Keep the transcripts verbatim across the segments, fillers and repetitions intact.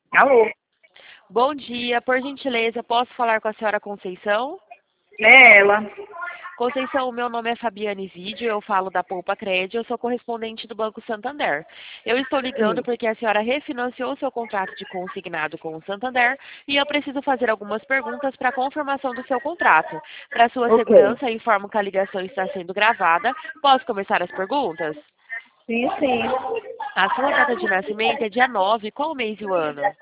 Alô? Bom dia, por gentileza, posso falar com a senhora Conceição? É ela. Conceição, o meu nome é Fabiane Vídeo, eu falo da Poupa Crédito, eu sou correspondente do Banco Santander. Eu estou ligando Sim. porque a senhora refinanciou o seu contrato de consignado com o Santander e eu preciso fazer algumas perguntas para a confirmação do seu contrato. Para sua Ok. segurança, informo que a ligação está sendo gravada. Posso começar as perguntas? Sim, sim. A sua data de nascimento é dia nove, qual o mês e o ano?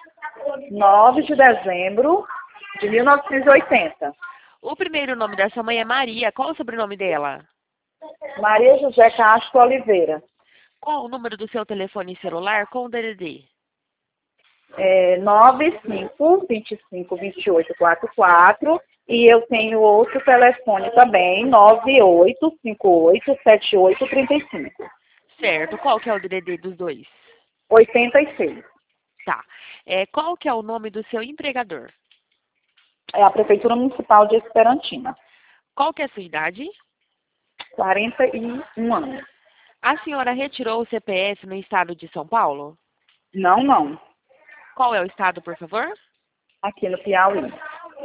nove de dezembro de mil novecentos e oitenta. O primeiro nome da sua mãe é Maria, qual o sobrenome dela? Maria José Castro Oliveira. Qual o número do seu telefone celular com o D D D? É nove cinco dois cinco dois oito quatro quatro. E eu tenho outro telefone também, nove oito cinco oito sete oito três cinco. Certo. Qual que é o D D D dos dois? oitenta e seis. Tá. É, qual que é o nome do seu empregador? É a Prefeitura Municipal de Esperantina. Qual que é a sua idade? quarenta e um anos. A senhora retirou o C P F no estado de São Paulo? Não, não. Qual é o estado, por favor? Aqui no Piauí.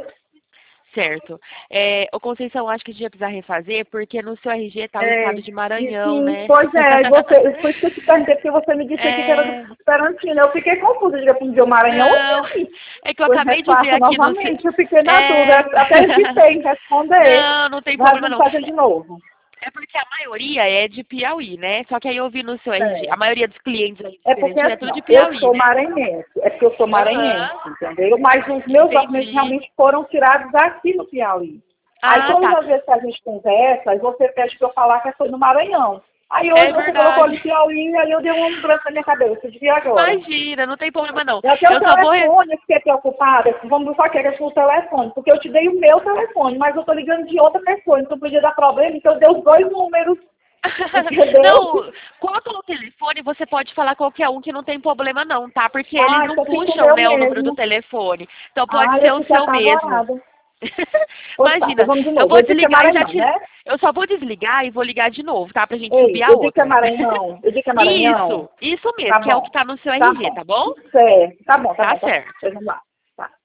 Certo. É, ô Conceição, acho que a gente ia precisar refazer, porque no seu R G está o É, estado de e Maranhão, sim, né? pois é, e você, foi isso que eu te perguntei, porque você me disse aqui que era É, do Esperantina. Eu fiquei confusa, de pedir o Maranhão ou não, Piauí. é que eu Pois acabei de ver refaça aqui no... ce- novamente, eu fiquei na dúvida, É... até hesitei em responder, Não, não tem mas problema vamos não. fazer de novo. É porque a maioria é de Piauí, né? Só que aí eu vi no seu R G, a Certo. maioria dos clientes aí É porque diferentes é assim, tudo ó, de eu Piauí, sou né? maranhense, é porque eu sou maranhense, Aham, entendeu? Mas os meus documentos entendi. realmente foram tirados aqui no Piauí. Aí Ah, todas tá. as vezes que a gente conversa, aí você pede para eu falar que foi no Maranhão. Aí É hoje você colocou verdade. ali Piauí, aí eu dei um branco na minha cabeça, de vir agora. Imagina, não tem problema não. Eu tenho o Eu só vou... re- telefone, eu fiquei preocupada. Vamos só que é o telefone, porque eu te dei o meu telefone, mas eu tô ligando de outra pessoa, então podia dar problema, então eu dei os dois números, entendeu? Não, quanto no telefone, você pode falar qualquer um que não tem problema não, tá? Porque eles Ah, não então fica o puxam, meu né, o número do mesmo. telefone. Então pode Ah, ser eu o fiquei seu mesmo. apavorada. Pois tá, então Imagina, vamos de eu novo. vou Eu disse que é desligar e já Maranhão, te... né? Eu só vou desligar e vou ligar de novo, tá? Pra gente Ei, subir a eu digo que é outra. Maranhão. Eu digo que é Maranhão. Isso, isso Tá mesmo, que é o que bom. tá no seu Tá R G, bom. tá bom? Certo. Tá bom, tá Tá bom, tá bom. certo. Pois vamos lá. Tá.